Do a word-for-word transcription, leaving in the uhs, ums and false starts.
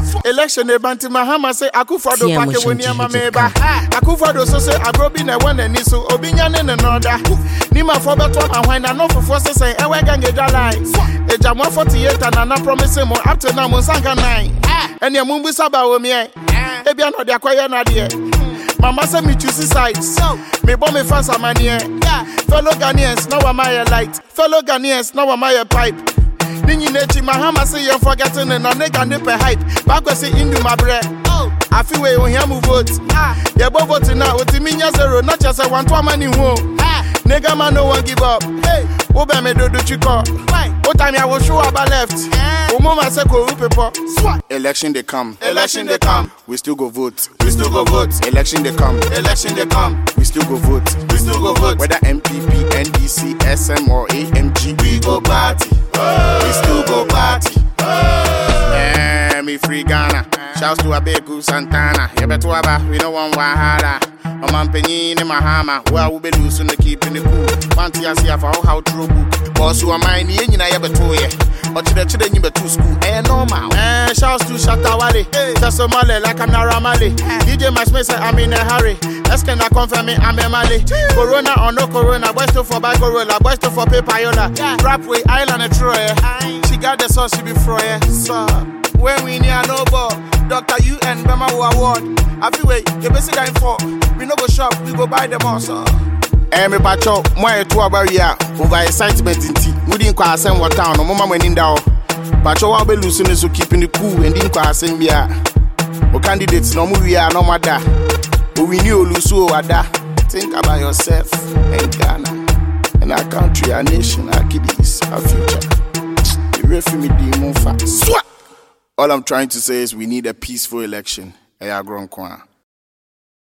Election e banti Mahama say Akufo-Addo pake woni ama meba. Akufo-Addo so say agrobi na wan ani so obinya ne ne noda. Nima for beto ahwan na no fofo say say ewe gange jalai. Eja mo forty-eight and na promise mo up to now mo sanka nine. Ene mumbu saba wo me e. Ebia no de akoye na de. Mama say me choose sides. Me bomb me fans amanie. Fellow Ghanaians now am I light. Fellow Ghanaians now am I pipe. Ninyi nechi Mahama say you forgetting and na nigga ne per hype. Back we say indu my bread. I feel we on here move vote. Yeah, but vote now with minya zero, not just a one to money home. Nigga man no one give up. Hey, Oba me do do chiko. What time I will show up I left. Umoma say ko people. Election they come. Election they come. We still go vote. We still go vote. Election they come. Election they come. We still go vote. We still go vote. Whether M P P, N D C, S M or A M G, we go party. We still go party. Eh, me free Ghana. Shouts to Abeku Santana. Yebetuaba, we no want Wahala. Oman Penny ne Mahama. Where we be losing the keeping the cool. Fancy I see how true. Boss who are mine, you know, Yabetoye. But to the children, you be to school. Eh, normal. Eh, shouts to Shatawale. Tasomale like a Naramale. D J Masme say I'm in a hurry. Esken I confirm me, I'm a Mali. Corona or no Corona. West for Bagorola. West for Papayola. Rapway Island and Troy. She got the sauce to be froye. So, when we near no ball. Doctor U N Bema Award. I feel wait, you basic guy for. We no go shop, we go buy them also. Eh, me pacho, moi to barrier over excitement in tea. We didn't quite send what town, no mama went in down. Pacho will be losing so keeping the cool and didn't quite send me out. O candidates no movie are no matter. We knew Lusu Ada. Think about yourself and Ghana and our country, our nation, our kiddies, our future. The refugee demon fast. All I'm trying to say is we need a peaceful election. Eya Gronkwa.